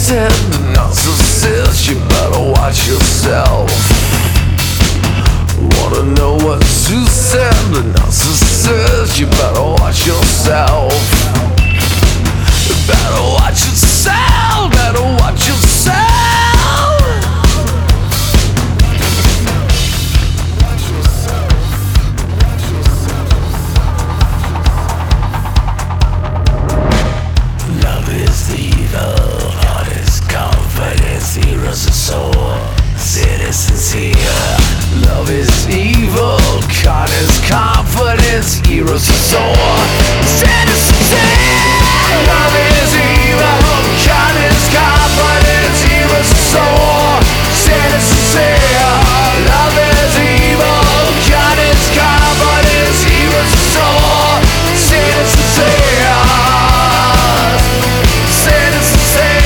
said to narcissist, you better watch yourself. Wanna know what Zeus said to narcissist, you better watch yourself. You better watch yourself, better watch yourself. Heroes are sore, citizens here. Love is evil, con is confidence. Heroes are sore, citizens here. Love is evil, con is confidence. Heroes are sore, citizens here. Love is evil, con is confidence. Heroes are sore, citizens here. Citizens here.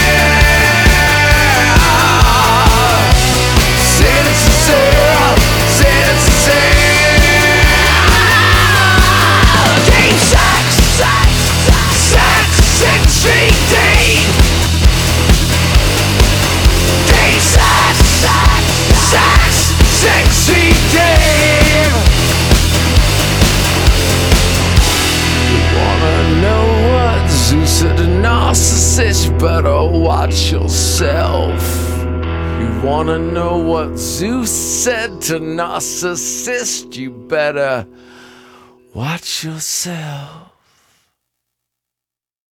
Narcissist, you better watch yourself. You wanna know what Zeus said to narcissist, you better watch yourself.